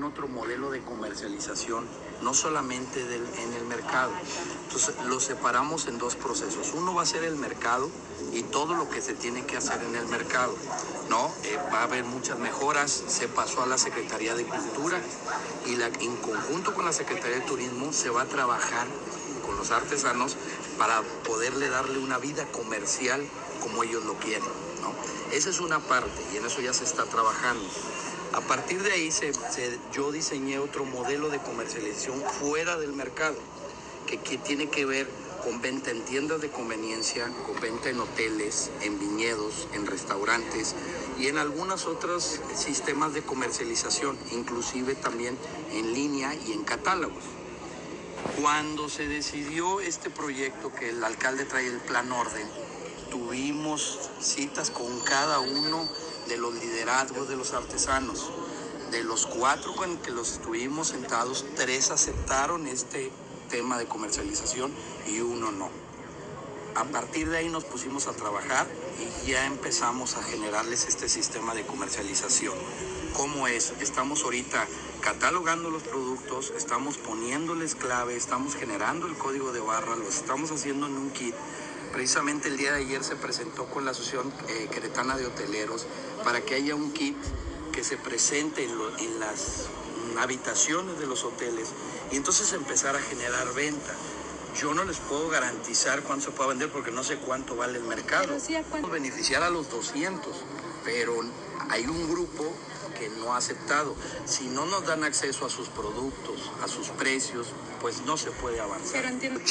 otro modelo de comercialización, no solamente en el mercado. Entonces lo separamos en dos procesos. Uno va a ser el mercado y todo lo que se tiene que hacer en el mercado, ¿no? Va a haber muchas mejoras. Se pasó a la Secretaría de Cultura y en conjunto con la Secretaría de Turismo se va a trabajar con los artesanos para poderle darle una vida comercial como ellos lo quieren, ¿no? Esa es una parte y en eso ya se está trabajando. A partir de ahí yo diseñé otro modelo de comercialización fuera del mercado, que tiene que ver con venta en tiendas de conveniencia, con venta en hoteles, en viñedos, en restaurantes y en algunos otros sistemas de comercialización, inclusive también en línea y en catálogos. Cuando se decidió este proyecto, que el alcalde trae el Plan Orden, tuvimos citas con cada uno de los liderazgos de los artesanos. De los 4 con que los estuvimos sentados, 3 aceptaron este tema de comercialización y 1 no. A partir de ahí nos pusimos a trabajar y ya empezamos a generarles este sistema de comercialización. ¿Cómo es? Estamos ahorita catalogando los productos, estamos poniéndoles clave, estamos generando el código de barra, los estamos haciendo en un kit. Precisamente el día de ayer se presentó con la Asociación Queretana de Hoteleros para que haya un kit que se presente en las habitaciones de los hoteles y entonces empezar a generar venta. Yo no les puedo garantizar cuánto se pueda vender porque no sé cuánto vale el mercado. Podemos beneficiar a los 200, pero hay un grupo que no ha aceptado. Si no nos dan acceso a sus productos, a sus precios, pues no se puede avanzar.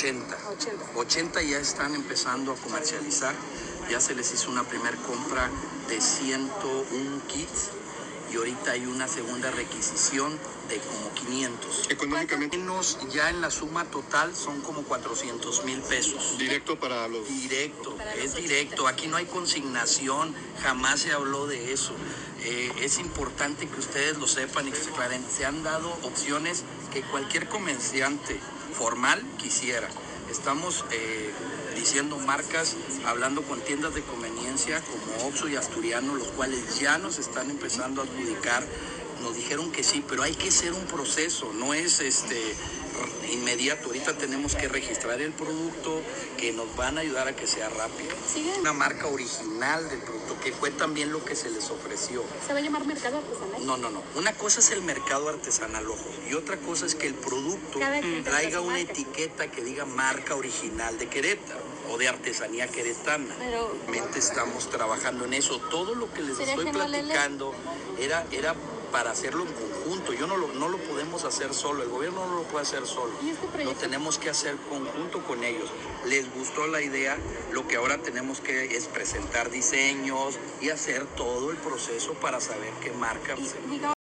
80 ya están empezando a comercializar. Ya se les hizo una primera compra de 101 kits y ahorita hay una segunda requisición de como 500. Económicamente. Ya en la suma total son como 400,000 pesos. Directo para los... Directo, es directo. Aquí no hay consignación, jamás se habló de eso. Es importante que ustedes lo sepan y que se aclaren. Se han dado opciones que cualquier comerciante formal quisiera. Estamos diciendo marcas, hablando con tiendas de conveniencia como Oxxo y Asturiano, los cuales ya nos están empezando a adjudicar. Nos dijeron que sí, pero hay que hacer un proceso, no es inmediato. Ahorita tenemos que registrar el producto, que nos van a ayudar a que sea rápido. ¿Sí? Una marca original del producto, que fue también lo que se les ofreció. ¿Se va a llamar mercado artesanal? No. Una cosa es el mercado artesanal, ojo, y otra cosa es que el producto traiga una etiqueta que diga marca original de Querétaro o de artesanía queretana. Pero estamos trabajando en eso. Todo lo que les estoy platicando era para hacerlo en conjunto. No lo podemos hacer solo, el gobierno no lo puede hacer solo. Lo tenemos que hacer conjunto con ellos. Les gustó la idea, lo que ahora tenemos que es presentar diseños y hacer todo el proceso para saber qué marca.